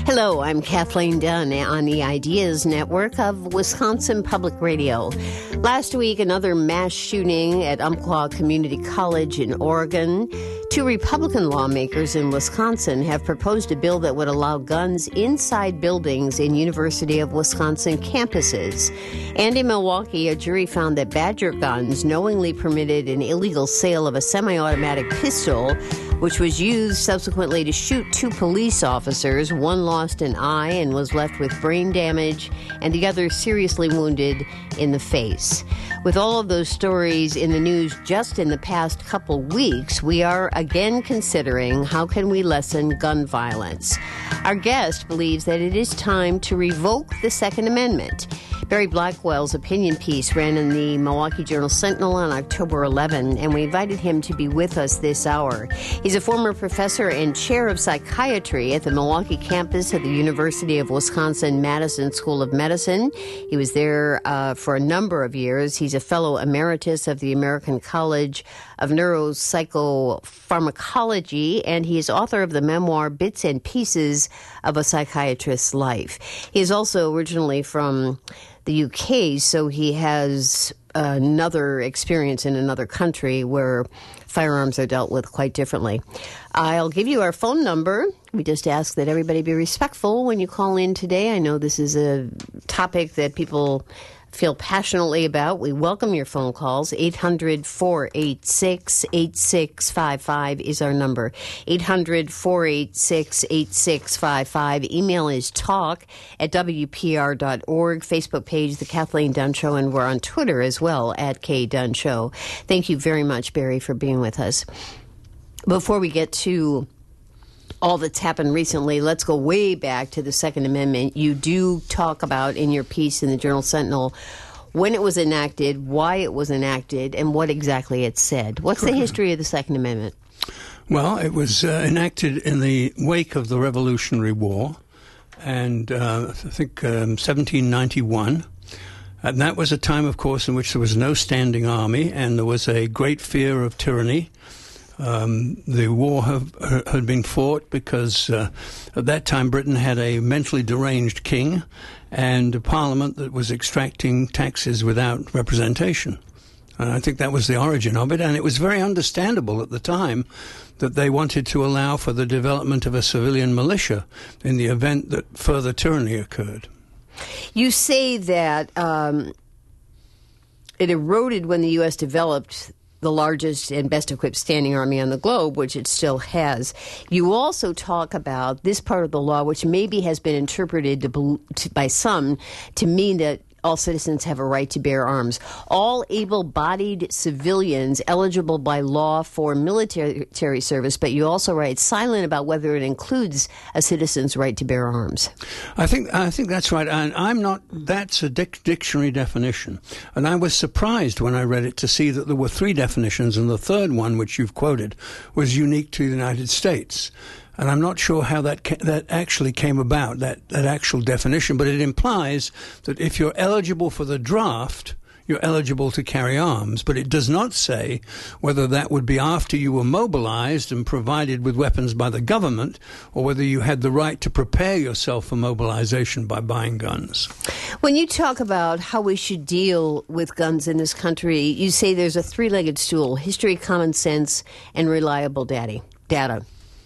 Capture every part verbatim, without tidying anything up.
Hello, I'm Kathleen Dunn on the Ideas Network of Wisconsin Public Radio. Last week, another mass shooting at Umpqua Community College in Oregon. Two Republican lawmakers in Wisconsin have proposed a bill that would allow guns inside buildings in University of Wisconsin campuses. And in Milwaukee, a jury found that Badger Guns knowingly permitted an illegal sale of a semi-automatic pistol, which was used subsequently to shoot two police officers. One lost an eye and was left with brain damage, and the other seriously wounded in the face. With all of those stories in the news just in the past couple weeks, we are again considering how can we lessen gun violence. Our guest believes that it is time to revoke the Second Amendment. Barry Blackwell's opinion piece ran in the Milwaukee Journal-Sentinel on October eleventh, and we invited him to be with us this hour. He's a former professor and chair of psychiatry at the Milwaukee campus of the University of Wisconsin-Madison School of Medicine. He was there uh, for a number of years. He's a fellow emeritus of the American College of Neuropsychopharmacology, and he is author of the memoir Bits and Pieces of a Psychiatrist's Life. He is also originally from the U K, so he has another experience in another country where firearms are dealt with quite differently. I'll give you our phone number. We just ask that everybody be respectful when you call in today. I know this is a topic that people feel passionately about. We welcome your phone calls. eight hundred, four eight six, eight six five five is our number. eight hundred, four eight six, eight six five five. Email is talk at W P R dot org. Facebook page, The Kathleen Dunn Show, and we're on Twitter as well, at K Dunn Show. Thank you very much, Barry, for being with us. Before we get to all that's happened recently, let's go way back to the Second Amendment. You do talk about in your piece in the Journal-Sentinel when it was enacted, why it was enacted, and what exactly it said. What's the history of the Second Amendment? Well, it was uh, enacted in the wake of the Revolutionary War, and uh, I think um, seventeen ninety-one. And that was a time, of course, in which there was no standing army, and there was a great fear of tyranny. Um, the war have, had been fought because uh, at that time Britain had a mentally deranged king and a parliament that was extracting taxes without representation. And I think that was the origin of it, and it was very understandable at the time that they wanted to allow for the development of a civilian militia in the event that further tyranny occurred. You say that um, it eroded when the U S developed the largest and best-equipped standing army on the globe, which it still has. You also talk about this part of the law, which maybe has been interpreted to, to, by some to mean that all citizens have a right to bear arms. All able-bodied civilians eligible by law for military service, but you also write silent about whether it includes a citizen's right to bear arms. I think I think that's right, and I'm not. That's a dic- dictionary definition, and I was surprised when I read it to see that there were three definitions, and the third one, which you've quoted, was unique to the United States. And I'm not sure how that ca- that actually came about, that, that actual definition, but it implies that if you're eligible for the draft, you're eligible to carry arms. But it does not say whether that would be after you were mobilized and provided with weapons by the government, or whether you had the right to prepare yourself for mobilization by buying guns. When you talk about how we should deal with guns in this country, you say there's a three-legged stool: history, common sense, and reliable data. data.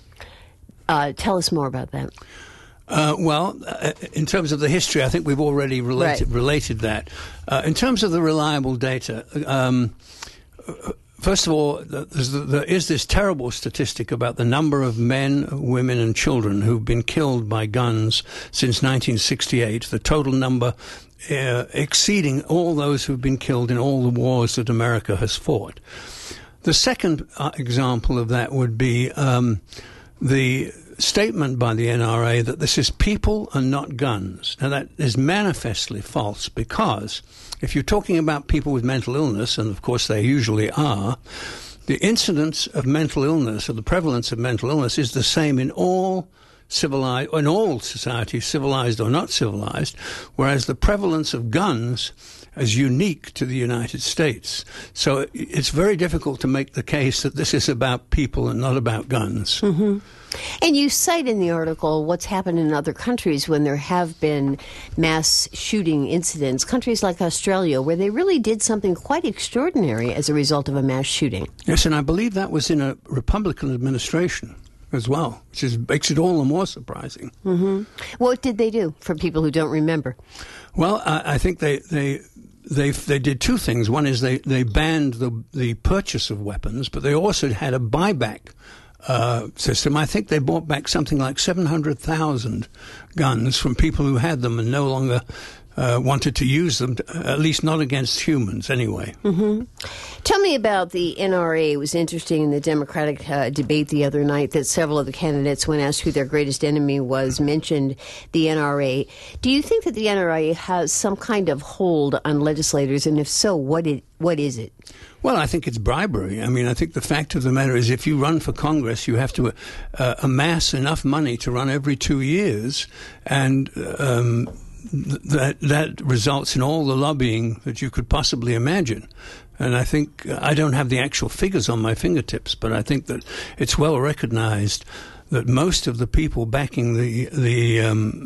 Uh, tell us more about that. Uh, well, uh, in terms of the history, I think we've already related, right. related that. Uh, in terms of the reliable data, um, first of all, there's, there is this terrible statistic about the number of men, women, and children who've been killed by guns since nineteen sixty-eight, the total number uh, exceeding all those who've been killed in all the wars that America has fought. The second uh, example of that would be um, the statement by the N R A that this is people and not guns. Now, that is manifestly false, because if you're talking about people with mental illness, and of course they usually are, the incidence of mental illness, or the prevalence of mental illness, is the same in all civilized, in all societies, civilized or not civilized, whereas the prevalence of guns as unique to the United States. So it's very difficult to make the case that this is about people and not about guns. Mm-hmm. And you cite in the article what's happened in other countries when there have been mass shooting incidents, countries like Australia, where they really did something quite extraordinary as a result of a mass shooting. Yes, and I believe that was in a Republican administration as well, which is, makes it all the more surprising. Mm-hmm. What did they do, for people who don't remember? Well, I, I think they... they They they did two things. One is they, they banned the the purchase of weapons, but they also had a buyback uh, system. I think they bought back something like seven hundred thousand guns from people who had them and no longer uh, wanted to use them, at least not against humans anyway. Mm-hmm. Tell me about the N R A. It was interesting in the Democratic uh, debate the other night that several of the candidates, when asked who their greatest enemy was, mentioned the N R A. Do you think that the N R A has some kind of hold on legislators, and if so, what it, what is it? Well, I think it's bribery. I mean, I think the fact of the matter is if you run for Congress, you have to uh, amass enough money to run every two years, and um, th- that that results in all the lobbying that you could possibly imagine. And I think, I don't have the actual figures on my fingertips, but I think that it's well recognized that most of the people backing the the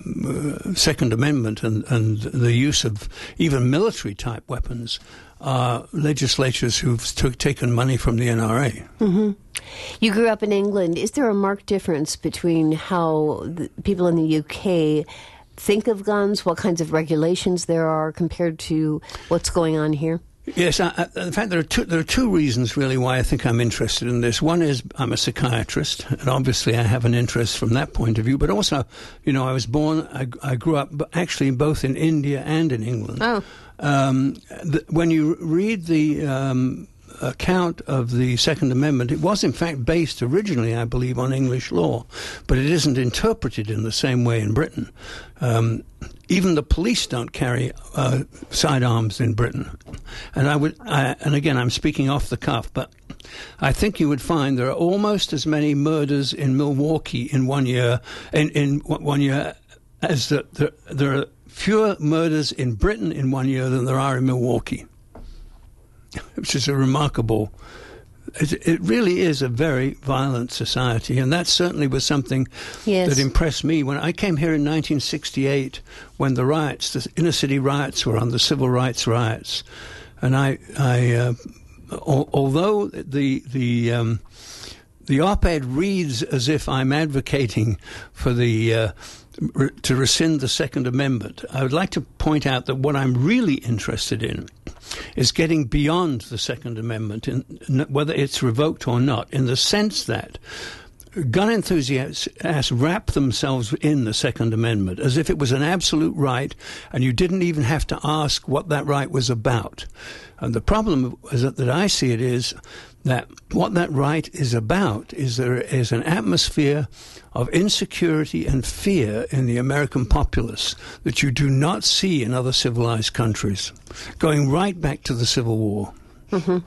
um, uh, Second Amendment and, and the use of even military-type weapons are legislatures who've t- taken money from the N R A. Mm-hmm. You grew up in England. Is there a marked difference between how the people in the U K think of guns, what kinds of regulations there are, compared to what's going on here? Yes, I, I, in fact, there are two, there are two reasons really why I think I'm interested in this. One is I'm a psychiatrist, and obviously I have an interest from that point of view. But also, you know, I was born, I, I grew up actually both in India and in England. Oh. Um, the, when you read the um, account of the Second Amendment, it was in fact based originally, I believe, on English law, but it isn't interpreted in the same way in Britain. Um, even the police don't carry uh, sidearms in Britain. And I would, I, and again, I'm speaking off the cuff, but I think you would find there are almost as many murders in Milwaukee in one year, in, in one year, as the, the, there are fewer murders in Britain in one year than there are in Milwaukee, which is a remarkable. It, it really is a very violent society, and that certainly was something yes. that impressed me. When I came here in nineteen sixty-eight, when the riots, the inner city riots were on, the civil rights riots, and I, I uh, al- although the the um, the op-ed reads as if I'm advocating for the uh, re- to rescind the Second Amendment, I would like to point out that what I'm really interested in is getting beyond the Second Amendment, in, whether it's revoked or not, in the sense that gun enthusiasts wrap themselves in the Second Amendment as if it was an absolute right, and you didn't even have to ask what that right was about. And the problem is that, that I see it is that what that right is about is there is an atmosphere of insecurity and fear in the American populace that you do not see in other civilized countries, going right back to the Civil War. Mm-hmm.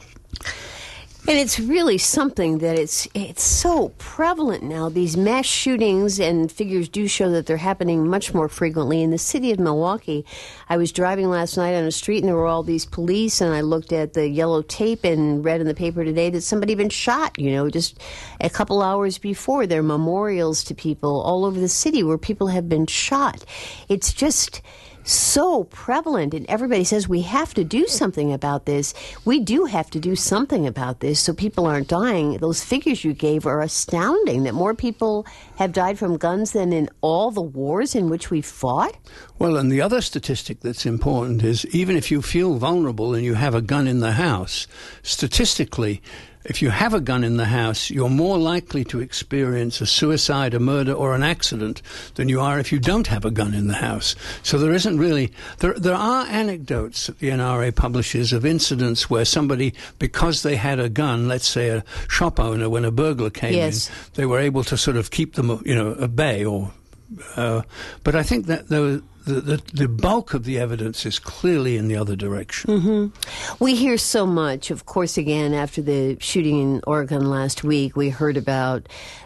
And it's really something that it's it's so prevalent now. These mass shootings, and figures do show that they're happening much more frequently. In the city of Milwaukee, I was driving last night on a street, and there were all these police, and I looked at the yellow tape and read in the paper today that somebody had been shot, you know, just a couple hours before. There are memorials to people all over the city where people have been shot. It's just so prevalent, and everybody says we have to do something about this. We do have to do something about this so people aren't dying. Those figures you gave are astounding, that more people have died from guns than in all the wars in which we've fought. Well, and the other statistic that's important is even if you feel vulnerable and you have a gun in the house, statistically, if you have a gun in the house, you're more likely to experience a suicide, a murder, or an accident than you are if you don't have a gun in the house. So there isn't really... There, there are anecdotes that the N R A publishes of incidents where somebody, because they had a gun, let's say a shop owner, when a burglar came yes. in, they were able to sort of keep them, you know, at bay. Or, uh, but I think that there The, the, the bulk of the evidence is clearly in the other direction. Mm-hmm. We hear so much, of course, again, after the shooting in Oregon last week, we heard about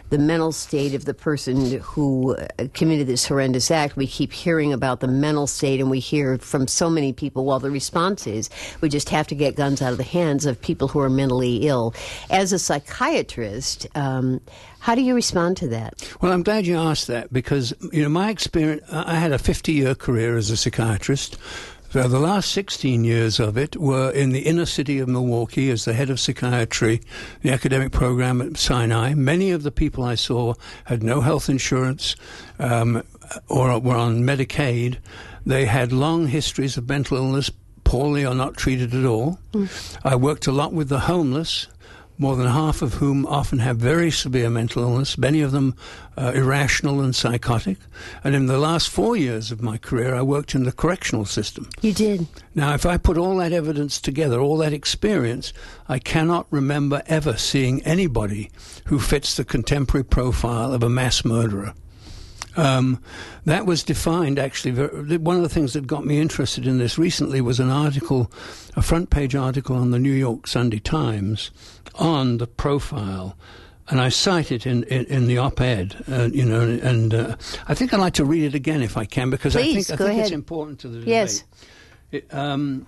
the mental state of the person who committed this horrendous act. We keep hearing about the mental state, and we hear from so many people, well, the response is we just have to get guns out of the hands of people who are mentally ill. As a psychiatrist, um, how do you respond to that? Well, I'm glad you asked that because, you know, my experience, I had a fifty-year career as a psychiatrist. So the last sixteen years of it were in the inner city of Milwaukee as the head of psychiatry, the academic program at Sinai. Many of the people I saw had no health insurance um, or were on Medicaid. They had long histories of mental illness, poorly or not treated at all. Mm. I worked a lot with the homeless, more than half of whom often have very severe mental illness, many of them uh, irrational and psychotic. And in the last four years of my career, I worked in the correctional system. You did? Now, if I put all that evidence together, all that experience, I cannot remember ever seeing anybody who fits the contemporary profile of a mass murderer. Um, that was defined, actually. Very, one of the things that got me interested in this recently was an article, a front-page article on the New York Sunday Times on the profile, and I cite it in, in, in the op-ed, uh, you know, and uh, I think I'd like to read it again if I can, because Please, I think, I think it's important to the debate. Yes. It, um,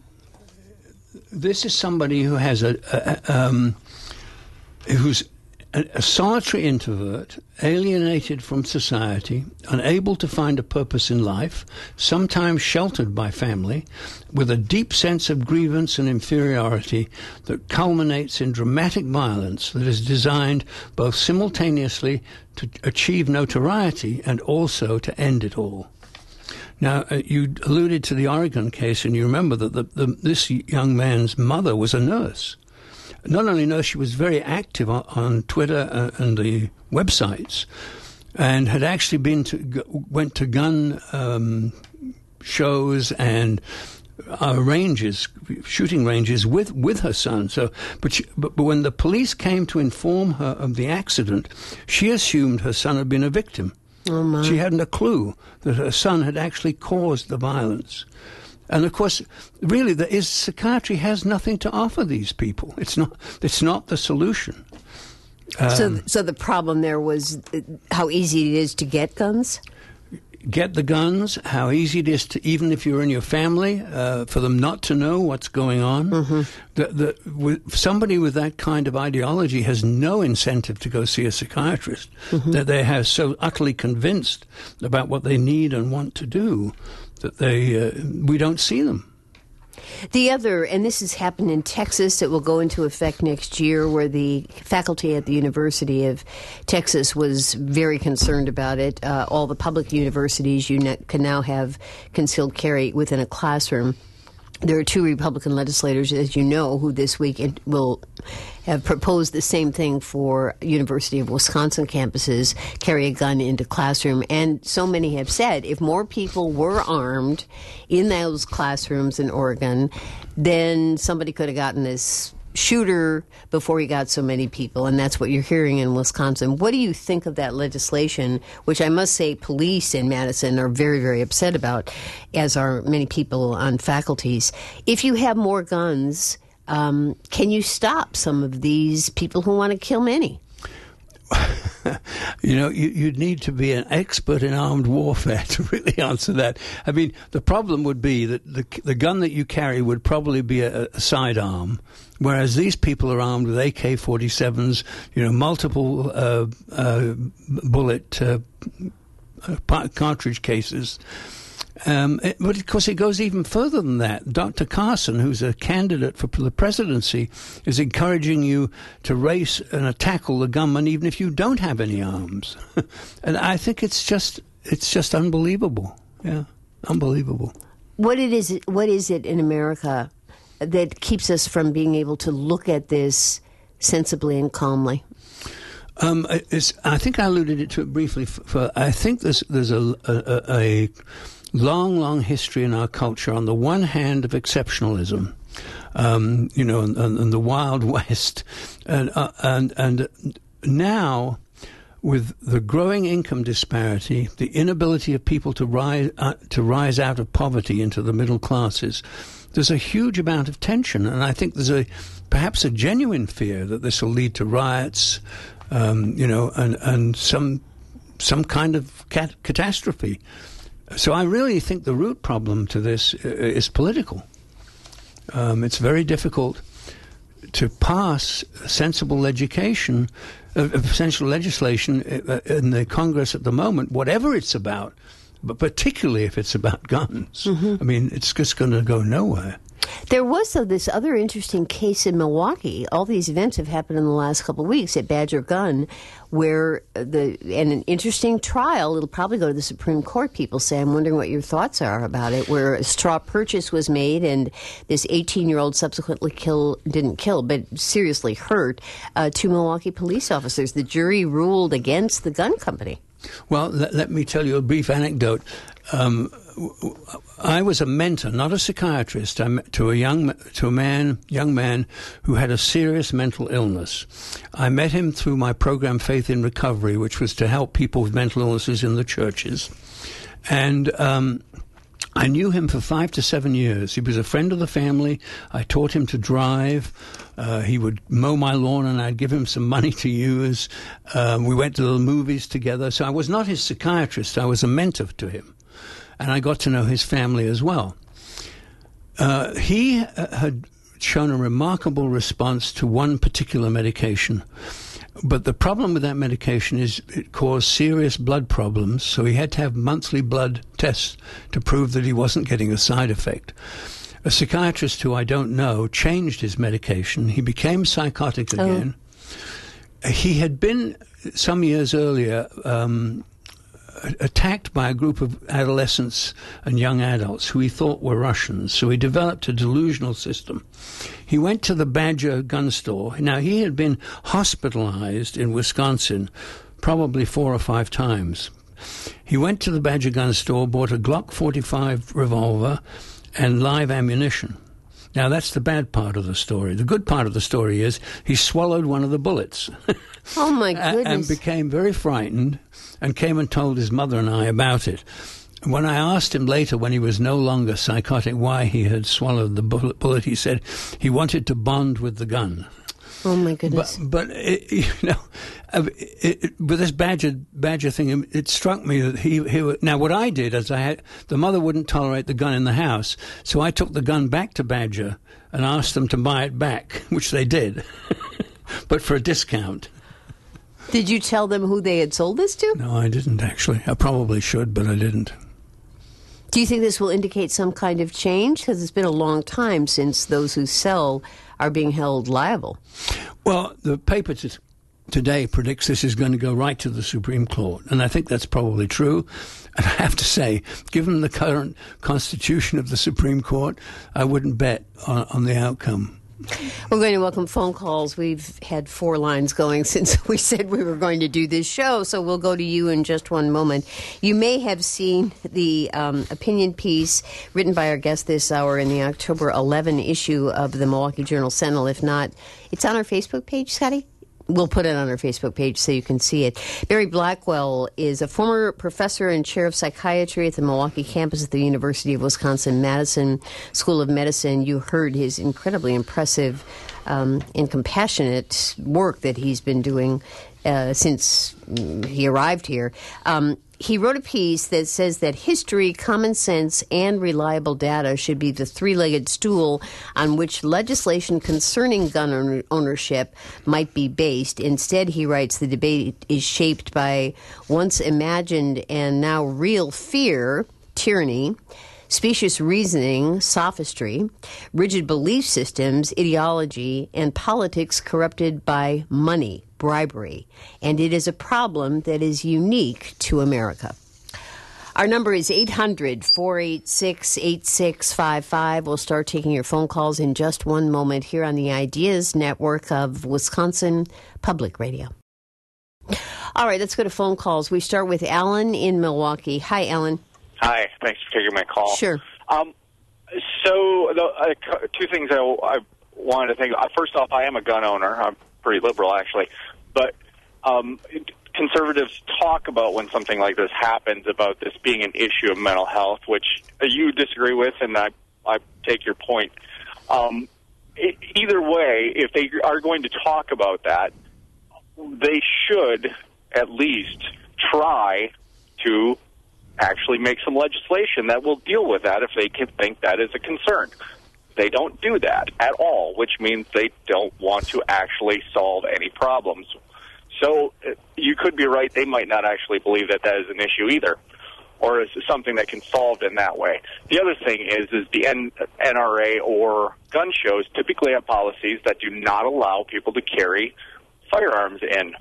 this is somebody who has a, a, a um, who's a, a solitary introvert, alienated from society, unable to find a purpose in life, sometimes sheltered by family, with a deep sense of grievance and inferiority that culminates in dramatic violence that is designed both simultaneously to achieve notoriety and also to end it all. Now, uh, you alluded to the Oregon case, and you remember that the, the, this young man's mother was a nurse. Not only nurse, she was very active on, on Twitter uh, and the websites, and had actually been to went to gun um, shows and uh, ranges, shooting ranges with, with her son. So, but, she, but but when the police came to inform her of the accident, she assumed her son had been a victim. Oh my. She hadn't a clue that her son had actually caused the violence. And of course, really, there is, psychiatry has nothing to offer these people. It's not. It's not the solution. Um, so, so the problem there was how easy it is to get guns. Get the guns. How easy it is to, even if you're in your family, uh, for them not to know what's going on. Mm-hmm. The, the, with, somebody with that kind of ideology has no incentive to go see a psychiatrist. Mm-hmm. That they are so utterly convinced about what they need and want to do that they uh, we don't see them. The other, and this has happened in Texas, it will go into effect next year, where the faculty at the University of Texas was very concerned about it. Uh, all the public universities, you ne- can now have concealed carry within a classroom. There are two Republican legislators, as you know, who this week will have proposed the same thing for University of Wisconsin campuses, carry a gun into classroom. And so many have said if more people were armed in those classrooms in Oregon, then somebody could have gotten this shooter before he got so many people, and that's what you're hearing in Wisconsin. What do you think of that legislation, which I must say police in Madison are very, very upset about, as are many people on faculties? If you have more guns, um, can you stop some of these people who want to kill many? You know, you, you'd need to be an expert in armed warfare to really answer that. I mean, the problem would be that the the gun that you carry would probably be a, a sidearm, whereas these people are armed with A K forty-sevens, you know, multiple uh, uh, bullet uh, cartridge cases. Um, it, but of course, it goes even further than that. Doctor Carson, who's a candidate for the presidency, is encouraging you to race and tackle the gunman, even if you don't have any arms. And I think it's just it's just unbelievable. Yeah, unbelievable. What it is? What is it in America that keeps us from being able to look at this sensibly and calmly? Um, it's, I think I alluded to it briefly. For, for I think there's there's a, a, a long, long history in our culture, on the one hand, of exceptionalism, um, you know, and, and the Wild West, and uh, and and now, with the growing income disparity, the inability of people to rise uh, to rise out of poverty into the middle classes, there's a huge amount of tension, and I think there's a perhaps a genuine fear that this will lead to riots. um, you know, and, and some some kind of cat- catastrophe. So I really think the root problem to this is political. Um, it's very difficult to pass sensible education, uh, sensible legislation in the Congress at the moment, whatever it's about, but particularly if it's about guns. Mm-hmm. I mean, it's just going to go nowhere. There was, though, this other interesting case in Milwaukee. All these events have happened in the last couple of weeks at Badger Gun, where the and an interesting trial. It'll probably go to the Supreme Court. People say. I'm wondering what your thoughts are about it. Where a straw purchase was made, and this eighteen-year-old subsequently kill didn't kill, but seriously hurt uh, two Milwaukee police officers. The jury ruled against the gun company. Well, let, let me tell you a brief anecdote. Um, I was a mentor, not a psychiatrist, to a young to a man, young man who had a serious mental illness. I met him through my program Faith in Recovery, which was to help people with mental illnesses in the churches. And um, I knew him for five to seven years. He was a friend of the family. I taught him to drive. Uh, he would mow my lawn, and I'd give him some money to use. Um, we went to the movies together. So I was not his psychiatrist. I was a mentor to him. And I got to know his family as well. Uh, he uh, had shown a remarkable response to one particular medication. But the problem with that medication is it caused serious blood problems, so he had to have monthly blood tests to prove that he wasn't getting a side effect. A psychiatrist who I don't know changed his medication. He became psychotic again. Oh. He had been, some years earlier, um, attacked by a group of adolescents and young adults who he thought were Russians. So he developed a delusional system. He went to the Badger gun store. Now, he had been hospitalized in Wisconsin probably four or five times. He went to the Badger gun store, bought a Glock forty-five revolver and live ammunition. Now, that's the bad part of the story. The good part of the story is he swallowed one of the bullets. Oh, my goodness. And became very frightened and came and told his mother and I about it. When I asked him later, when he was no longer psychotic, why he had swallowed the bullet, he said he wanted to bond with the gun. Oh, my goodness. But, but it, you know, it, it, with this Badger Badger thing, it struck me that he, he... Now, what I did is I had... The mother wouldn't tolerate the gun in the house, so I took the gun back to Badger and asked them to buy it back, which they did, but for a discount. Did you tell them who they had sold this to? No, I didn't, actually. I probably should, but I didn't. Do you think this will indicate some kind of change? Because it's been a long time since those who sell are being held liable. Well, the paper t- today predicts this is going to go right to the Supreme Court, and I think that's probably true. And I have to say, given the current constitution of the Supreme Court, I wouldn't bet on, on the outcome. We're going to welcome phone calls. We've had four lines going since we said we were going to do this show, so we'll go to you in just one moment. You may have seen the um, opinion piece written by our guest this hour in the October eleventh issue of the Milwaukee Journal-Sentinel. If not, it's on our Facebook page, Scotty? We'll put it on our Facebook page so you can see it. Barry Blackwell is a former professor and chair of psychiatry at the Milwaukee campus at the University of Wisconsin-Madison School of Medicine. You heard his incredibly impressive um, and compassionate work that he's been doing uh, since he arrived here. Um, he wrote a piece that says that history, common sense, and reliable data should be the three-legged stool on which legislation concerning gun owner- ownership might be based. Instead, he writes, the debate is shaped by once imagined and now real fear, tyranny, specious reasoning, sophistry, rigid belief systems, ideology, and politics corrupted by money, bribery. And it is a problem that is unique to America. Our number is eight hundred, four eight six, eight six five five. We'll start taking your phone calls in just one moment here on the Ideas Network of Wisconsin Public Radio. All right, let's go to phone calls. We start with Alan in Milwaukee. Hi, Alan. Hi, thanks for taking my call. Sure. Um, so the, uh, two things I, I wanted to think. Uh, first off, I am a gun owner. I'm pretty liberal, actually. But um, conservatives talk about when something like this happens, about this being an issue of mental health, which you disagree with, and I, I take your point. Um, it, either way, if they are going to talk about that, they should at least try to actually make some legislation that will deal with that if they can think that is a concern. They don't do that at all, which means they don't want to actually solve any problems. So you could be right. They might not actually believe that that is an issue either, or is something that can solve in that way. The other thing is, is the N R A or gun shows typically have policies that do not allow people to carry firearms in.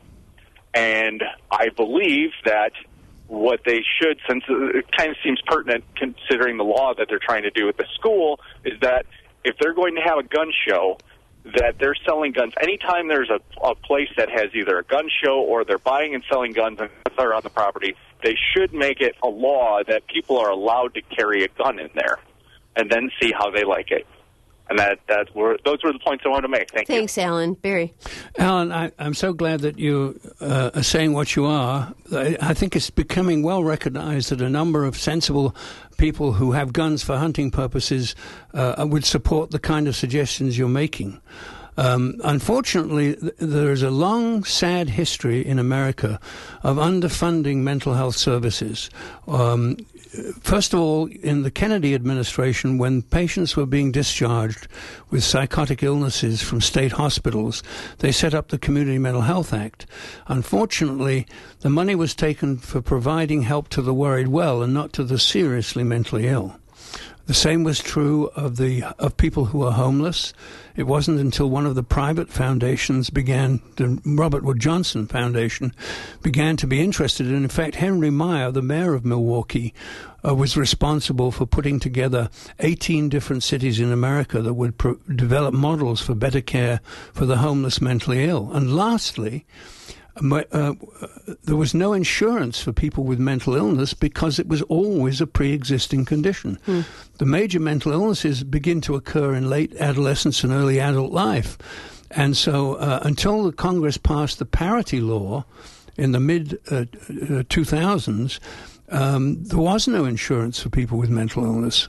And I believe that what they should, since it kind of seems pertinent considering the law that they're trying to do with the school, is that if they're going to have a gun show, that they're selling guns. Anytime there's a, a place that has either a gun show or they're buying and selling guns and they're on the property, they should make it a law that people are allowed to carry a gun in there and then see how they like it. And that, that were, those were the points I wanted to make. Thank Thanks, you. Alan. Barry. Alan, I, I'm so glad that you uh, are saying what you are. I, I think it's becoming well recognized that a number of sensible people who have guns for hunting purposes uh, would support the kind of suggestions you're making. Um, unfortunately, th- there is a long, sad history in America of underfunding mental health services. Um, first of all, in the Kennedy administration, when patients were being discharged with psychotic illnesses from state hospitals, they set up the Community Mental Health Act. Unfortunately, the money was taken for providing help to the worried well and not to the seriously mentally ill. The same was true of the of people who are homeless. It wasn't until one of the private foundations began, the Robert Wood Johnson Foundation, began to be interested. And in fact, Henry Meyer, the mayor of Milwaukee, uh, was responsible for putting together eighteen different cities in America that would pro- develop models for better care for the homeless mentally ill. And lastly, My, uh, there was no insurance for people with mental illness because it was always a pre-existing condition. Mm. The major mental illnesses begin to occur in late adolescence and early adult life. And so uh, until the Congress passed the parity law in the mid uh, two thousands, um, there was no insurance for people with mental illness.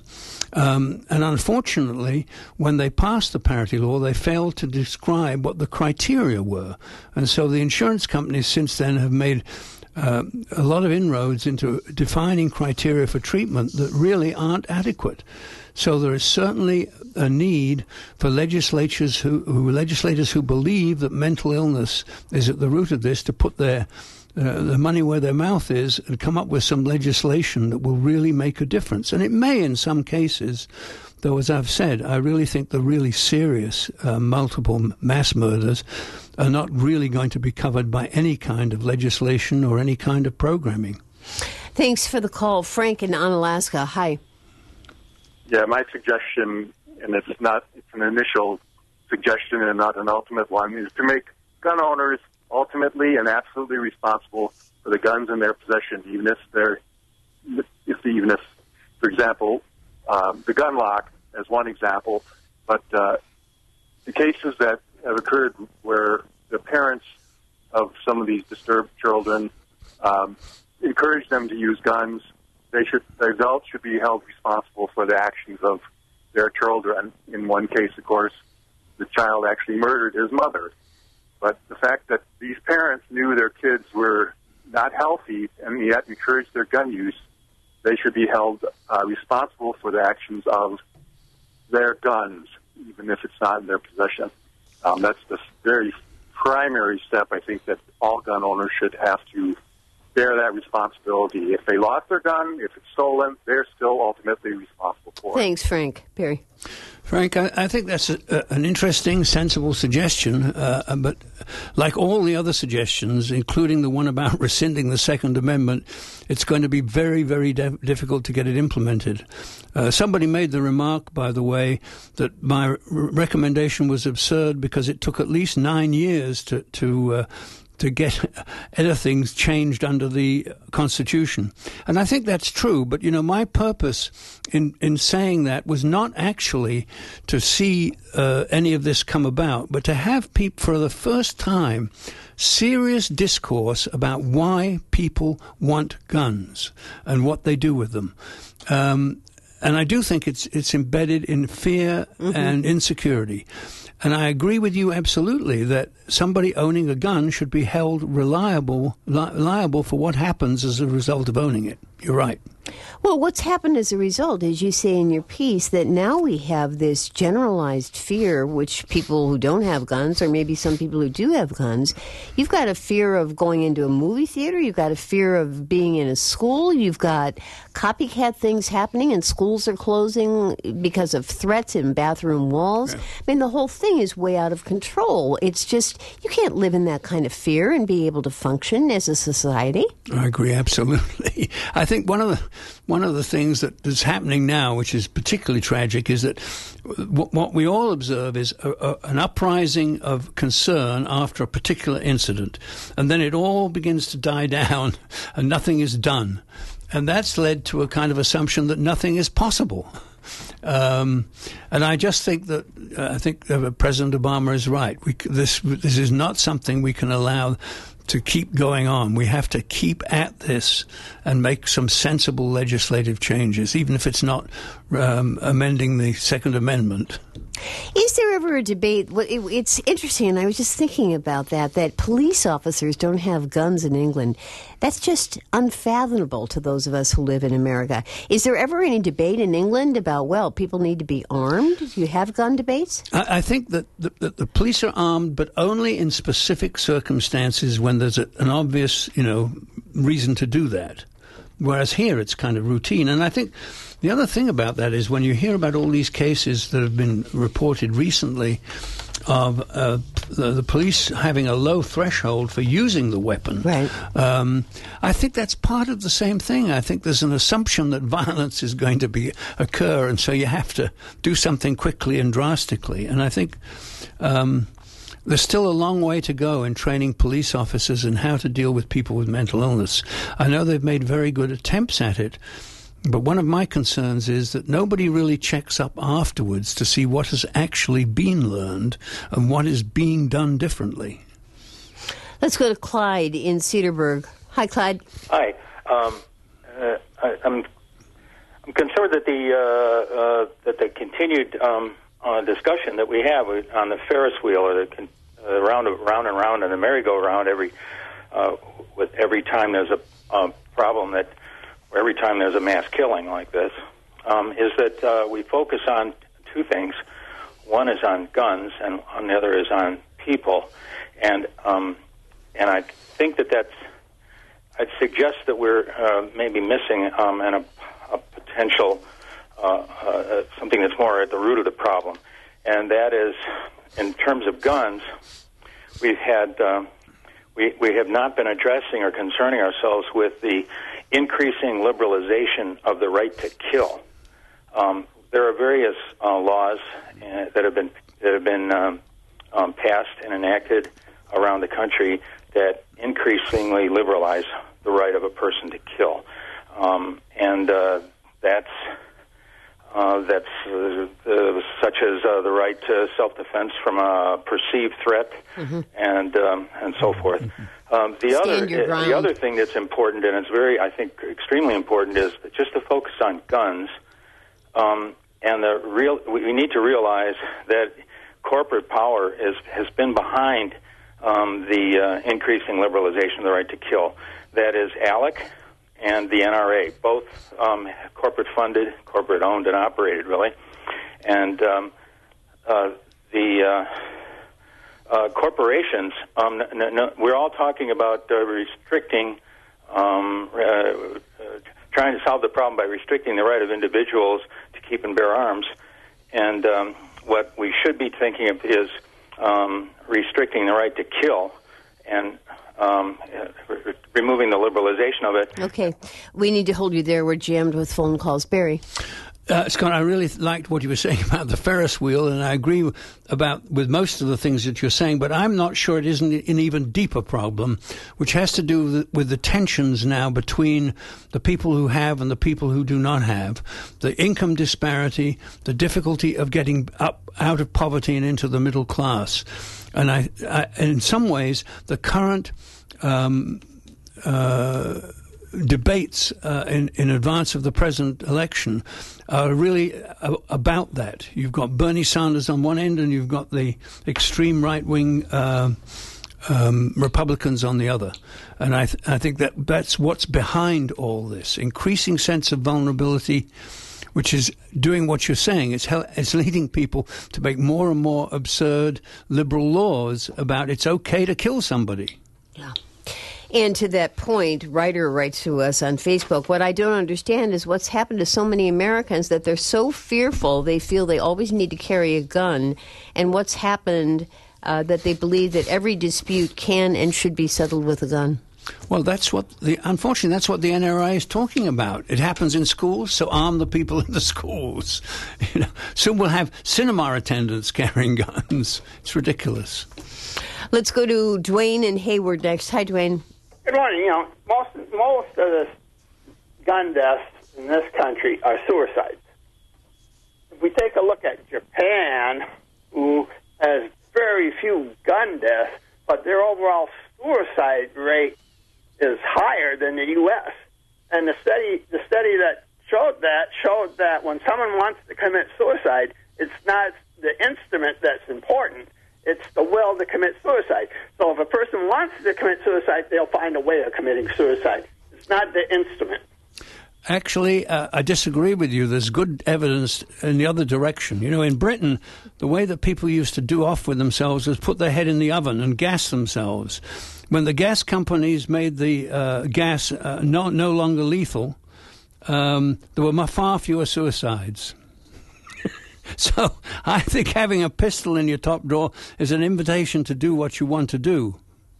Um, and unfortunately, when they passed the parity law, they failed to describe what the criteria were. And so the insurance companies since then have made uh, a lot of inroads into defining criteria for treatment that really aren't adequate. So there is certainly a need for legislatures who, who legislators who believe that mental illness is at the root of this to put their Uh, the money where their mouth is and come up with some legislation that will really make a difference. And it may in some cases, though, as I've said, I really think the really serious uh, multiple mass murders are not really going to be covered by any kind of legislation or any kind of programming. Thanks for the call. Frank in Onalaska. Hi. Yeah, my suggestion, and it's not, it's an initial suggestion and not an ultimate one, is to make gun owners ultimately and absolutely responsible for the guns in their possession, even if they're, if even if, for example, um, the gun lock as one example, but uh, the cases that have occurred where the parents of some of these disturbed children um, encourage them to use guns, they should, the adults should be held responsible for the actions of their children. In one case, of course, the child actually murdered his mother. But the fact that these parents knew their kids were not healthy and yet encouraged their gun use, they should be held uh, responsible for the actions of their guns, even if it's not in their possession. Um, that's the very primary step, I think, that all gun owners should have to bear that responsibility. If they lost their gun, if it's stolen, they're still ultimately responsible for it. Thanks, Frank. Barry. Frank, I, I think that's a, a, an interesting, sensible suggestion, uh, but like all the other suggestions, including the one about rescinding the Second Amendment, it's going to be very, very de- difficult to get it implemented. Uh, somebody made the remark, by the way, that my r- recommendation was absurd because it took at least nine years to... to uh, to get anything changed under the Constitution. And I think that's true, but, you know, my purpose in, in saying that was not actually to see uh, any of this come about, but to have people, for the first time, serious discourse about why people want guns and what they do with them. Um, and I do think it's it's embedded in fear mm-hmm. and insecurity. And I agree with you absolutely that somebody owning a gun should be held reliable, li- liable for what happens as a result of owning it. You're right. Well, what's happened as a result, as you say in your piece, that now we have this generalized fear, which people who don't have guns, or maybe some people who do have guns, you've got a fear of going into a movie theater, you've got a fear of being in a school, you've got copycat things happening, and schools are closing because of threats in bathroom walls. Yeah. I mean, the whole thing is way out of control. It's just, you can't live in that kind of fear and be able to function as a society. I agree, absolutely. I think one of the one of the things that is happening now, which is particularly tragic, is that w- what we all observe is a, a, an uprising of concern after a particular incident, and then it all begins to die down, and nothing is done, and that's led to a kind of assumption that nothing is possible. Um, and I just think that uh, I think uh, President Obama is right. We, this this is not something we can allow to keep going on. We have to keep at this and make some sensible legislative changes, even if it's not um, amending the Second Amendment. Is there ever a debate? Well, it, it's interesting, and I was just thinking about that, that police officers don't have guns in England. That's just unfathomable to those of us who live in America. Is there ever any debate in England about, well, people need to be armed? Do you have gun debates? I, I think that the, that the police are armed, but only in specific circumstances when there's a, an obvious, you know, reason to do that. Whereas here it's kind of routine. And I think the other thing about that is when you hear about all these cases that have been reported recently of uh, the, the police having a low threshold for using the weapon, right. um, I think that's part of the same thing. I think there's an assumption that violence is going to be occur, and so you have to do something quickly and drastically. And I think um, there's still a long way to go in training police officers in how to deal with people with mental illness. I know they've made very good attempts at it, but one of my concerns is that nobody really checks up afterwards to see what has actually been learned and what is being done differently. Let's go to Clyde in Cedarburg. Hi, Clyde. Hi. Um, uh, I, I'm I'm concerned that the uh, uh, that the continued um, uh, discussion that we have on the Ferris wheel, or the con- uh, round round and round and the merry-go-round every uh, with every time there's a uh, problem that. Every time there's a mass killing like this, um, is that uh, we focus on two things. One is on guns, and on the other is on people. And um, and I think that that's. I'd suggest that we're uh, maybe missing um, an, a, a potential uh, uh, something that's more at the root of the problem, and that is, in terms of guns, we've had um, we we have not been addressing or concerning ourselves with the increasing liberalization of the right to kill. Um, there are various uh, laws uh, that have been that have been um, um, passed and enacted around the country that increasingly liberalize the right of a person to kill, um, and uh, that's uh, that's uh, uh, such as uh, the right to self-defense from a perceived threat, mm-hmm. and um, and so forth. Mm-hmm. Um, the other the other thing that's important, and it's very, I think, extremely important, is just to focus on guns. Um, and the real, we need to realize that corporate power is has been behind um, the uh, increasing liberalization of the right to kill. That is ALEC and the N R A, both um, corporate funded, corporate owned and operated, really. And um, uh, the uh, Uh, corporations, um, n- n- we're all talking about uh, restricting, um, uh, uh, trying to solve the problem by restricting the right of individuals to keep and bear arms. And um, what we should be thinking of is um, restricting the right to kill and um, re- removing the liberalization of it. Okay. We need to hold you there. We're jammed with phone calls. Barry. Uh, Scott, I really liked what you were saying about the Ferris wheel, and I agree about with most of the things that you're saying, but I'm not sure it isn't an even deeper problem, which has to do with, with the tensions now between the people who have and the people who do not have, the income disparity, the difficulty of getting up out of poverty and into the middle class. And I, I in some ways, the current um, uh, debates uh, in, in advance of the present election are really uh, about that. You've got Bernie Sanders on one end and you've got the extreme right-wing uh, um, Republicans on the other. And I, th- I think that that's what's behind all this, increasing sense of vulnerability, which is doing what you're saying. It's, hel- it's leading people to make more and more absurd liberal laws about it's okay to kill somebody. Yeah. And to that point, Ryder writes to us on Facebook, what I don't understand is what's happened to so many Americans that they're so fearful they feel they always need to carry a gun, and what's happened uh, that they believe that every dispute can and should be settled with a gun. Well, that's what the unfortunately that's what the N R A is talking about. It happens in schools, so arm the people in the schools. You know, soon we'll have cinema attendants carrying guns. It's ridiculous. Let's go to Dwayne in Hayward next. Hi, Dwayne. Good morning. You know, most most of the gun deaths in this country are suicides. If we take a look at Japan, who has very few gun deaths, but their overall suicide rate is higher than the U S And the study, the study that showed that showed that when someone wants to commit suicide, it's not the instrument that's important. It's the will to commit suicide. So if a person wants to commit suicide, they'll find a way of committing suicide. It's not the instrument. Actually, uh, I disagree with you. There's good evidence in the other direction. You know, in Britain, the way that people used to do off with themselves was put their head in the oven and gas themselves. When the gas companies made the uh, gas uh, no, no longer lethal, um, there were far fewer suicides. So I think having a pistol in your top drawer is an invitation to do what you want to do.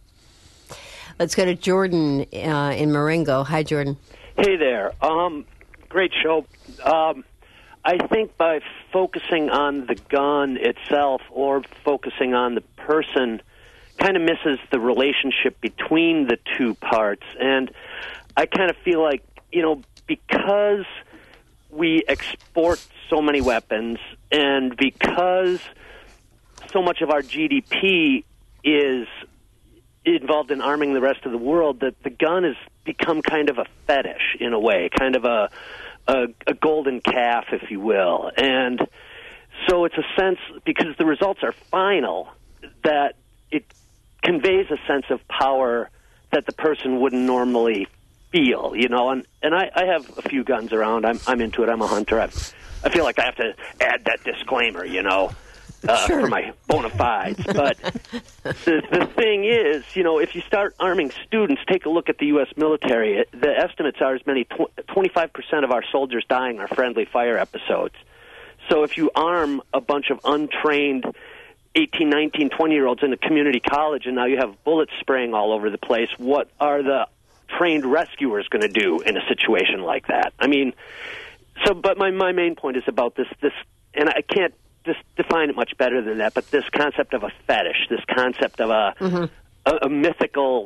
Let's go to Jordan uh, in Marengo. Hi, Jordan. Hey there. Um, great show. Um, I think by focusing on the gun itself or focusing on the person kind of misses the relationship between the two parts. And I kind of feel like, you know, because we export so many weapons and because so much of our G D P is involved in arming the rest of the world, that the gun has become kind of a fetish in a way, kind of a, a a golden calf, if you will. And so it's a sense, because the results are final, that it conveys a sense of power that the person wouldn't normally feel, you know. And, and I, I have a few guns around. I'm I'm into it. I'm a hunter. I've, I feel like I have to add that disclaimer, you know. Uh, sure. For my bona fides. But the, the thing is, you know, if you start arming students, take a look at the U S military. The estimates are as many tw- twenty-five percent of our soldiers dying are friendly fire episodes. So if you arm a bunch of untrained eighteen, nineteen, twenty-year-olds in a community college and now you have bullets spraying all over the place, what are the trained rescuers going to do in a situation like that? I mean, so, but my, my main point is about this, this, and I can't just define it much better than that, but this concept of a fetish, this concept of a, mm-hmm. a, a mythical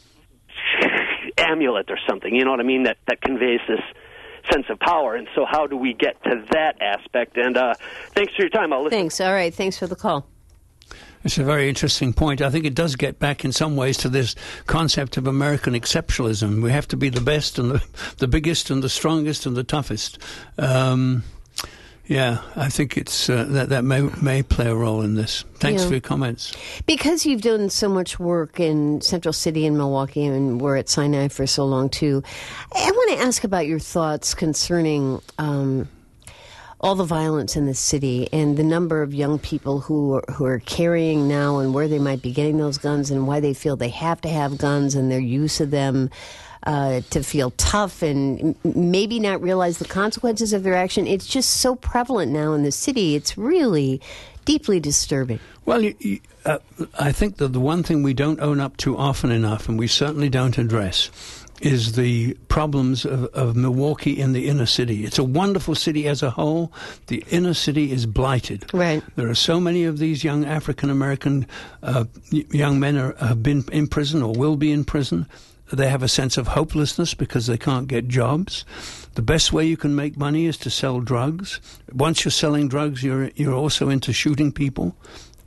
amulet or something, you know what I mean, that, that conveys this sense of power. And so how do we get to that aspect? And uh, thanks for your time. I'll listen. Thanks. All right. Thanks for the call. It's a very interesting point. I think it does get back in some ways to this concept of American exceptionalism. We have to be the best and the, the biggest and the strongest and the toughest. Um Yeah, I think it's uh, that that may may play a role in this. Thanks yeah. for your comments. Because you've done so much work in Central City and Milwaukee, and we're at Sinai for so long too, I want to ask about your thoughts concerning um, all the violence in the city and the number of young people who are, who are carrying now, and where they might be getting those guns, and why they feel they have to have guns, and their use of them. Uh, to feel tough and maybe not realize the consequences of their action. It's just so prevalent now in the city. It's really deeply disturbing. Well, you, you, uh, I think that the one thing we don't own up to often enough, and we certainly don't address, is the problems of, of Milwaukee in the inner city. It's a wonderful city as a whole. The inner city is blighted. Right. There are so many of these young African-American uh, young men are, have been in prison or will be in prison. They have a sense of hopelessness because they can't get jobs. The best way you can make money is to sell drugs. Once you're selling drugs, you're you're also into shooting people.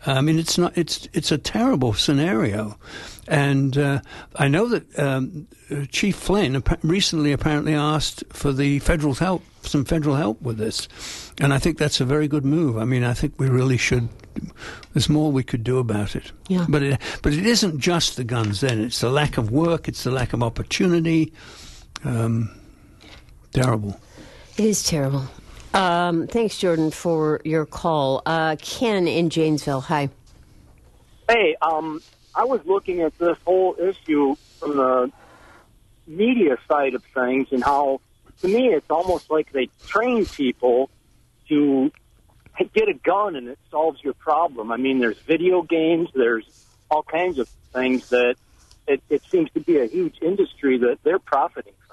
I mean, it's not. It's it's a terrible scenario, and uh, I know that um, Chief Flynn recently apparently asked for the federal help, some federal help with this, and I think that's a very good move. I mean, I think we really should. There's more we could do about it. Yeah. But it, but it isn't just the guns. Then it's the lack of work. It's the lack of opportunity. Um, terrible. It is terrible. Um, thanks, Jordan, for your call. Uh, Ken in Janesville, hi. Hey, um, I was looking at this whole issue from the media side of things and how, to me, it's almost like they train people to get a gun and it solves your problem. I mean, there's video games, there's all kinds of things that it, it seems to be a huge industry that they're profiting from.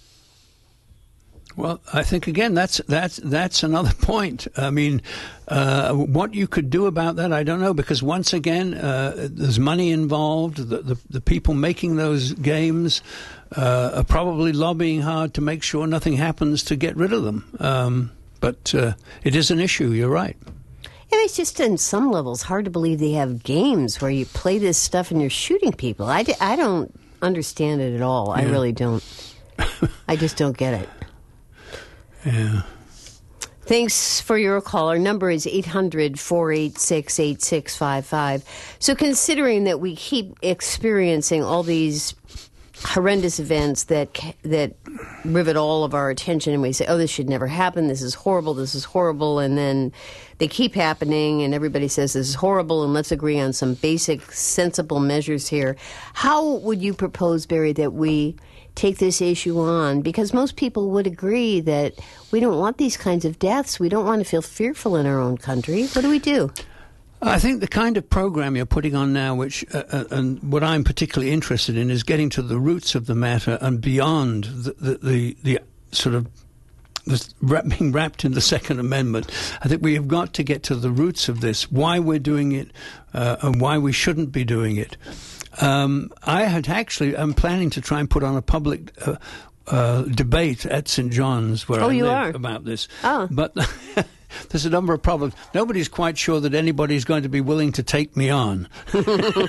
Well, I think again that's that's that's another point. I mean, uh, what you could do about that, I don't know, because once again, uh, there's money involved. The, the the people making those games uh, are probably lobbying hard to make sure nothing happens to get rid of them. Um, but uh, it is an issue. You're right. And it's just on some levels hard to believe they have games where you play this stuff and you're shooting people. I, d- I don't understand it at all. Yeah. I really don't. I just don't get it. Yeah. Thanks for your call. Our number is eight hundred, four eight six, eight six five five. So considering that we keep experiencing all these horrendous events that that rivet all of our attention and we say, oh, this should never happen, this is horrible, this is horrible, and then they keep happening and everybody says this is horrible and let's agree on some basic, sensible measures here. How would you propose, Barry, that we take this issue on? Because most people would agree that we don't want these kinds of deaths. We don't want to feel fearful in our own country. What do we do? I think the kind of program you're putting on now, which uh, uh, and what I'm particularly interested in, is getting to the roots of the matter and beyond the the, the, the sort of the, being wrapped in the Second Amendment. I think we have got to get to the roots of this, why we're doing it, uh, and why we shouldn't be doing it. Um, I had actually, I'm planning to try and put on a public uh, uh, debate at Saint John's where oh, I you live are? about this. Oh. But there's a number of problems. Nobody's quite sure that anybody's going to be willing to take me on. uh,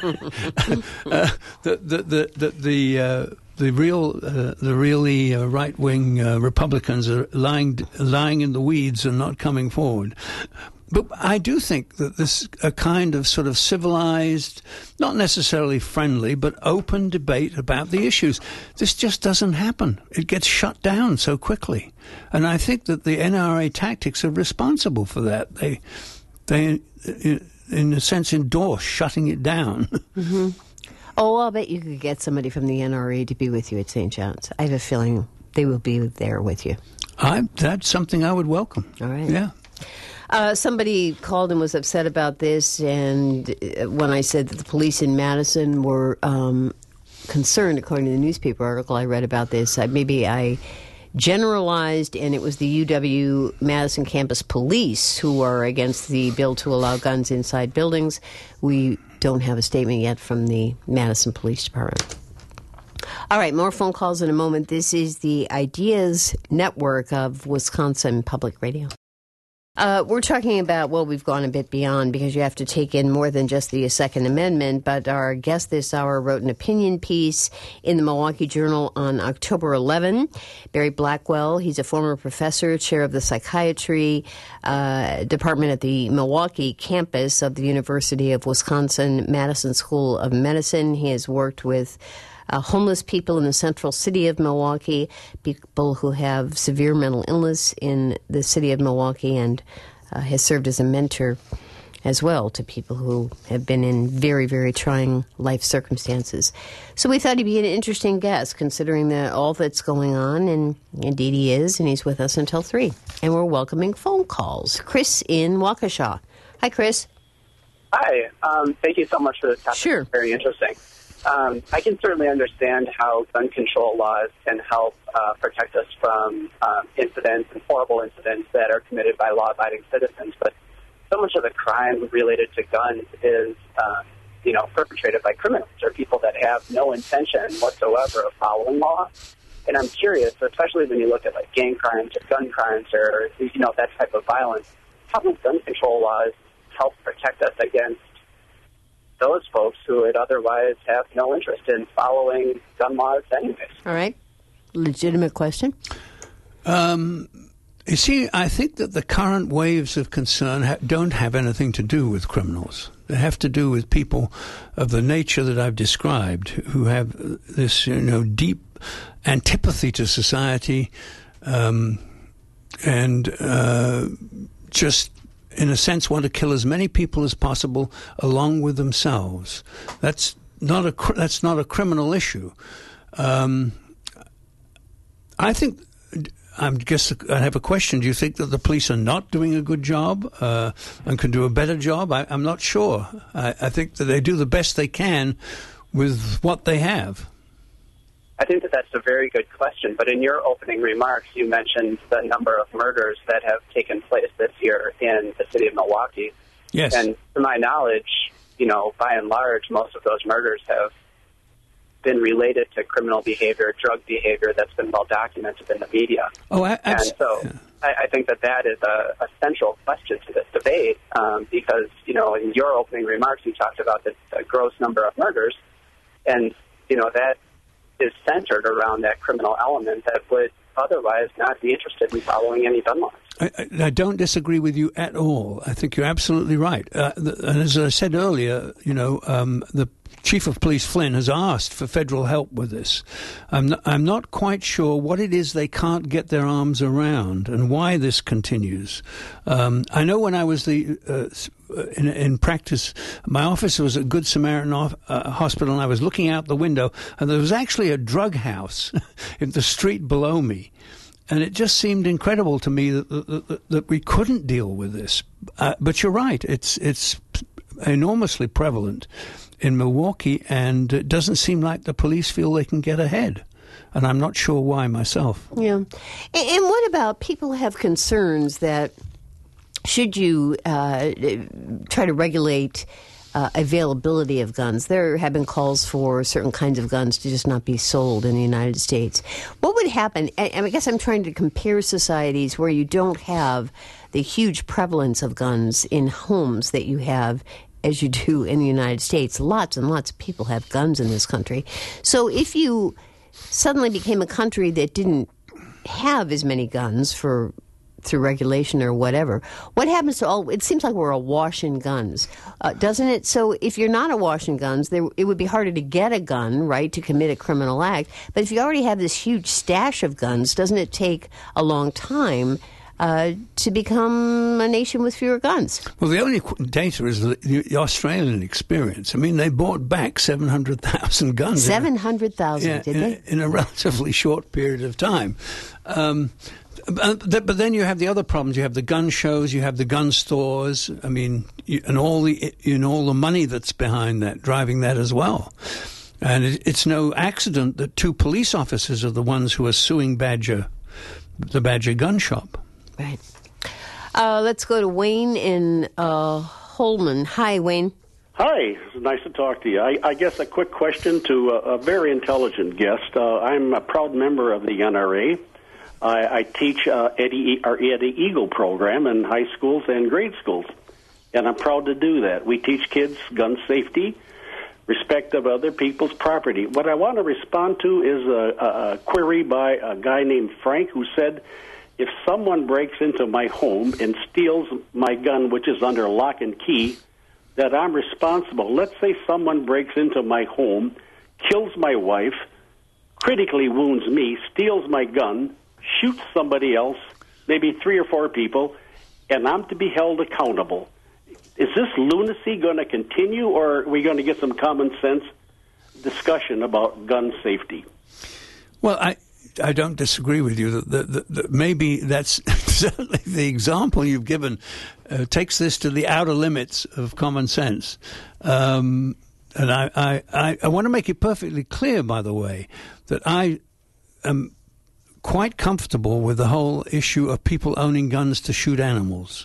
the the the the, the uh, The real, uh, the really uh, right-wing uh, Republicans are lying, lying in the weeds and not coming forward. But I do think that this a kind of sort of civilized, not necessarily friendly, but open debate about the issues. This just doesn't happen. It gets shut down so quickly, and I think that the N R A tactics are responsible for that. They, they, in a sense, endorse shutting it down. Mm-hmm. Oh, I'll bet you could get somebody from the N R A to be with you at Saint John's. I have a feeling they will be there with you. I, that's something I would welcome. All right. Yeah. Uh, somebody called and was upset about this, and when I said that the police in Madison were um, concerned, according to the newspaper article I read about this, I, maybe I generalized, and it was the U W Madison campus police who are against the bill to allow guns inside buildings. We don't have a statement yet from the Madison Police Department. All right, more phone calls in a moment. This is the Ideas Network of Wisconsin Public Radio. Uh, we're talking about, well, we've gone a bit beyond because you have to take in more than just the Second Amendment, but our guest this hour wrote an opinion piece in the Milwaukee Journal on October eleventh. Barry Blackwell, he's a former professor, chair of the psychiatry uh, department at the Milwaukee campus of the University of Wisconsin-Madison School of Medicine. He has worked with Uh, homeless people in the central city of Milwaukee, people who have severe mental illness in the city of Milwaukee, and uh, has served as a mentor as well to people who have been in very, very trying life circumstances. So we thought he'd be an interesting guest, considering the, all that's going on, and indeed he is, and he's with us until three. And we're welcoming phone calls. Chris in Waukesha. Hi, Chris. Hi. Um, thank you so much for this topic. Sure. It's very interesting. Um, I can certainly understand how gun control laws can help uh, protect us from um, incidents and horrible incidents that are committed by law-abiding citizens. But so much of the crime related to guns is, uh, you know, perpetrated by criminals or people that have no intention whatsoever of following law. And I'm curious, especially when you look at like gang crimes or gun crimes or, you know, that type of violence, how do gun control laws help protect us against those folks who would otherwise have no interest in following gun laws anyways. All right. Legitimate question. Um, you see, I think that the current waves of concern ha- don't have anything to do with criminals. They have to do with people of the nature that I've described, who have this, you know, deep antipathy to society, um, and uh, just, in a sense, want to kill as many people as possible along with themselves. That's not a cr- that's not a criminal issue. Um, I think. I guess I have a question. Do you think that the police are not doing a good job uh, and can do a better job? I, I'm not sure. I, I think that they do the best they can with what they have. I think that that's a very good question. But in your opening remarks, you mentioned the number of murders that have taken place this year in the city of Milwaukee. Yes. And to my knowledge, you know, by and large, most of those murders have been related to criminal behavior, drug behavior that's been well documented in the media. Oh, I, and so yeah. I, I think that that is a, a central question to this debate um, because, you know, in your opening remarks, you talked about the, the gross number of murders, and, you know, that is centered around that criminal element that would otherwise not be interested in following any gun laws. I, I don't disagree with you at all. I think you're absolutely right. Uh, the, and as I said earlier, you know, um, the Chief of Police Flynn has asked for federal help with this. I'm not, I'm not quite sure what it is they can't get their arms around and why this continues. Um, I know when I was the uh, in, in practice, my office was at Good Samaritan off, uh, Hospital, and I was looking out the window, and there was actually a drug house in the street below me. And it just seemed incredible to me that, that, that we couldn't deal with this. Uh, but you're right; it's it's enormously prevalent in Milwaukee, and it doesn't seem like the police feel they can get ahead. And I'm not sure why myself. Yeah. And, and what about people have concerns that should you uh, try to regulate Uh, availability of guns? There have been calls for certain kinds of guns to just not be sold in the United States. What would happen? And I guess I'm trying to compare societies where you don't have the huge prevalence of guns in homes that you have as you do in the United States. Lots and lots of people have guns in this country. So if you suddenly became a country that didn't have as many guns for through regulation or whatever, what happens to all, it seems like we're awash in guns, uh, doesn't it? So if you're not awash in guns, there, it would be harder to get a gun, right, to commit a criminal act. But if you already have this huge stash of guns, doesn't it take a long time uh, to become a nation with fewer guns? Well, the only data is the, the Australian experience. I mean, they bought back seven hundred thousand guns. seven hundred thousand, yeah, did in, they? In a relatively short period of time. Um, But then you have the other problems. You have the gun shows, you have the gun stores. I mean, you, and all the you know all the money that's behind that, driving that as well. And it, it's no accident that two police officers are the ones who are suing Badger, the Badger gun shop. Right. Uh, let's go to Wayne in uh, Holman. Hi, Wayne. Hi, it's nice to talk to you. I, I guess a quick question to a, a very intelligent guest. Uh, I'm a proud member of the N R A. I, I teach uh, Eddie, our Eddie Eagle program in high schools and grade schools, and I'm proud to do that. We teach kids gun safety, respect of other people's property. What I want to respond to is a, a query by a guy named Frank who said, if someone breaks into my home and steals my gun, which is under lock and key, that I'm responsible. Let's say someone breaks into my home, kills my wife, critically wounds me, steals my gun, shoots somebody else, maybe three or four people, and I'm to be held accountable. Is this lunacy going to continue, or are we going to get some common sense discussion about gun safety? Well, I I don't disagree with you. That, that, that maybe that's certainly the example you've given uh, takes this to the outer limits of common sense. Um, and I, I, I, I want to make it perfectly clear, by the way, that I am quite comfortable with the whole issue of people owning guns to shoot animals.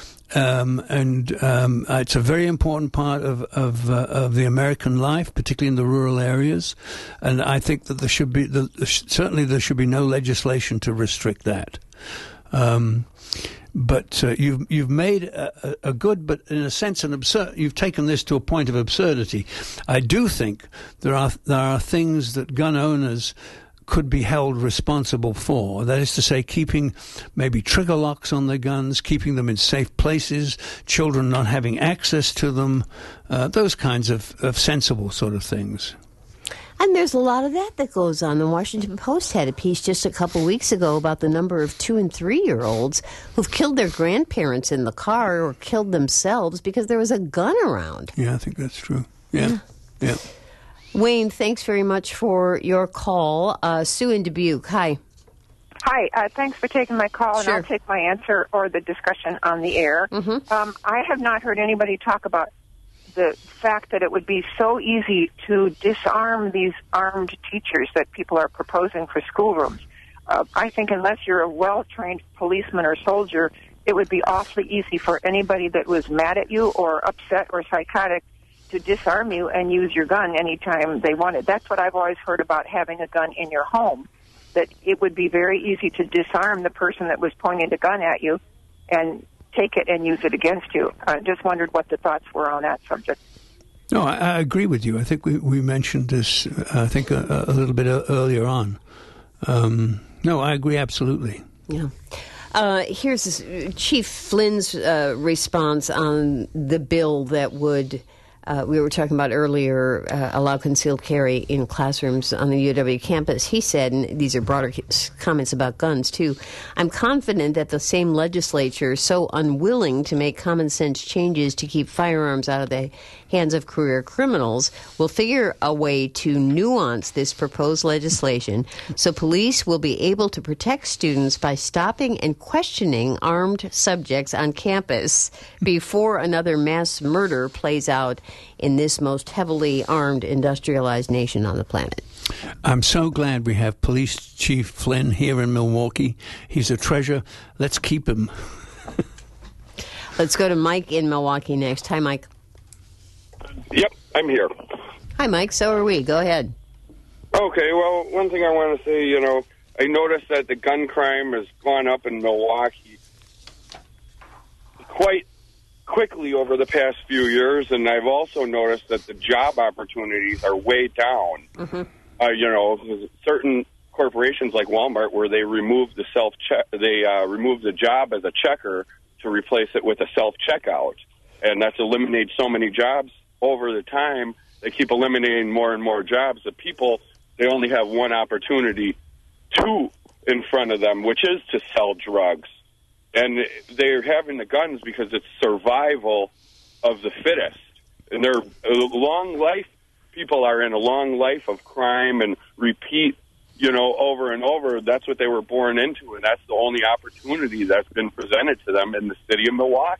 Um, and um, it's a very important part of of, uh, of the American life, particularly in the rural areas. And I think that there should be the, certainly there should be no legislation to restrict that. Um, but uh, you've you've made a, a good, but in a sense, an absurd. You've taken this to a point of absurdity. I do think there are there are things that gun owners could be held responsible for. That is to say, keeping maybe trigger locks on their guns, keeping them in safe places, children not having access to them, uh, those kinds of, of sensible sort of things. And there's a lot of that that goes on. The Washington Post had a piece just a couple weeks ago about the number of two- and three-year-olds who've killed their grandparents in the car or killed themselves because there was a gun around. Yeah, I think that's true. Yeah, yeah. yeah. Wayne, thanks very much for your call. Uh, Sue in Dubuque, hi. Hi, uh, thanks for taking my call, Sure. and I'll take my answer or the discussion on the air. Mm-hmm. Um, I have not heard anybody talk about the fact that it would be so easy to disarm these armed teachers that people are proposing for schoolrooms. Uh, I think unless you're a well-trained policeman or soldier, it would be awfully easy for anybody that was mad at you or upset or psychotic to disarm you and use your gun anytime they wanted. That's what I've always heard about having a gun in your home, that it would be very easy to disarm the person that was pointing the gun at you and take it and use it against you. I just wondered what the thoughts were on that subject. No, I, I agree with you. I think we, we mentioned this, uh, I think, a, a little bit earlier on. Um, no, I agree absolutely. Yeah. Uh, here's this, Chief Flynn's uh, response on the bill that would... Uh, we were talking about earlier, uh, allow concealed carry in classrooms on the U W campus. He said, and these are broader comments about guns too, I'm confident that the same legislature, so unwilling to make common sense changes to keep firearms out of the hands of career criminals, will figure a way to nuance this proposed legislation so police will be able to protect students by stopping and questioning armed subjects on campus before another mass murder plays out in this most heavily armed, industrialized nation on the planet. I'm so glad we have Police Chief Flynn here in Milwaukee. He's a treasure. Let's keep him. Let's go to Mike in Milwaukee next. Hi, Mike. Yep, I'm here. Hi, Mike. So are we. Go ahead. Okay, well, one thing I want to say, you know, I noticed that the gun crime has gone up in Milwaukee quite quickly over the past few years, and I've also noticed that the job opportunities are way down. Mm-hmm. Uh, you know, certain corporations like Walmart, where they remove the self check, they uh, remove the job as a checker to replace it with a self checkout, and that's eliminated so many jobs over the time. They keep eliminating more and more jobs. The people, they only have one opportunity, two in front of them, which is to sell drugs. And they're having the guns because it's survival of the fittest. And they're a long life. People are in a long life of crime and repeat, you know, over and over. That's what they were born into, and that's the only opportunity that's been presented to them in the city of Milwaukee.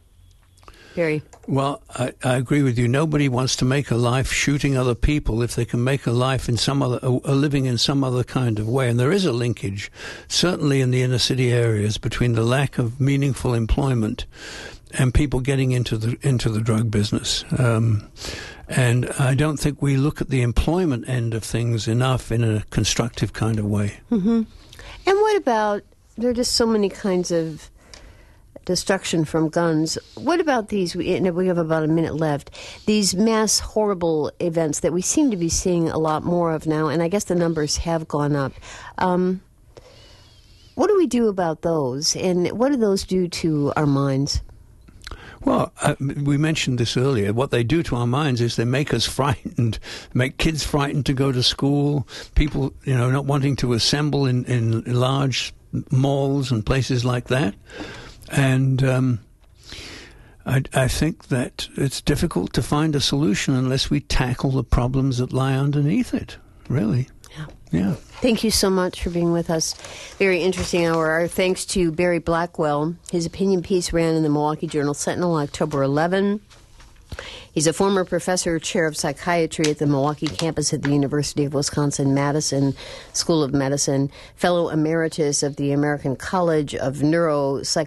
Gary. Well, I, I agree with you. Nobody wants to make a life shooting other people if they can make a life in some other, a, a living in some other kind of way. And there is a linkage, certainly in the inner city areas, between the lack of meaningful employment and people getting into the into the drug business. Um, and I don't think we look at the employment end of things enough in a constructive kind of way. Mm-hmm. And what about, there are just so many kinds of destruction from guns. What about these, we, we have about a minute left, these mass horrible events that we seem to be seeing a lot more of now, and I guess the numbers have gone up. Um, what do we do about those, and what do those do to our minds? Well, uh, we mentioned this earlier. What they do to our minds is they make us frightened, make kids frightened to go to school, people, you know, not wanting to assemble in, in large malls and places like that. And um, I, I think that it's difficult to find a solution unless we tackle the problems that lie underneath it, really. Yeah. Yeah. Thank you so much for being with us. Very interesting hour. Our thanks to Barry Blackwell. His opinion piece ran in the Milwaukee Journal Sentinel October eleventh. He's a former professor, chair of psychiatry at the Milwaukee campus at the University of Wisconsin-Madison School of Medicine, fellow emeritus of the American College of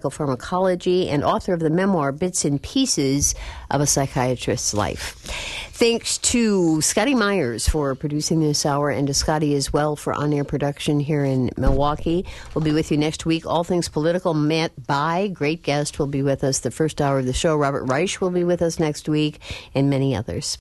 Neuropsychopharmacology, and author of the memoir Bits and Pieces of a Psychiatrist's Life. Thanks to Scotty Myers for producing this hour, and to Scotty as well for on-air production here in Milwaukee. We'll be with you next week. All things political. Matt Bai, great guest, will be with us the first hour of the show. Robert Reich will be with us next week, and many others.